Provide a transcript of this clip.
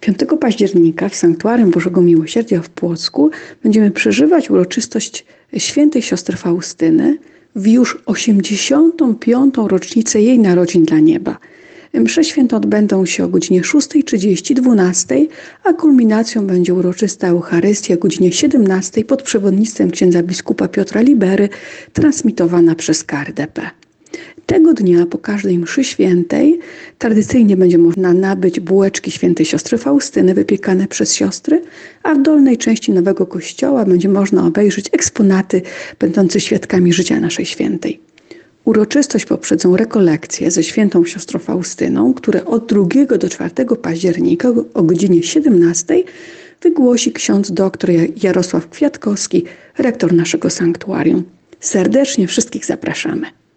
5 października w Sanktuarium Bożego Miłosierdzia w Płocku będziemy przeżywać uroczystość świętej siostry Faustyny w już 85. rocznicę jej narodzin dla nieba. Msze święte odbędą się o godzinie 6:30, 12:00, a kulminacją będzie uroczysta Eucharystia o godzinie 17:00 pod przewodnictwem księdza biskupa Piotra Libery, transmitowana przez KRDP. Tego dnia po każdej mszy świętej tradycyjnie będzie można nabyć bułeczki świętej siostry Faustyny wypiekane przez siostry, a w dolnej części nowego kościoła będzie można obejrzeć eksponaty będące świadkami życia naszej świętej. Uroczystość poprzedzą rekolekcje ze świętą siostrą Faustyną, które od 2 do 4 października o godzinie 17:00 wygłosi ksiądz dr Jarosław Kwiatkowski, rektor naszego sanktuarium. Serdecznie wszystkich zapraszamy.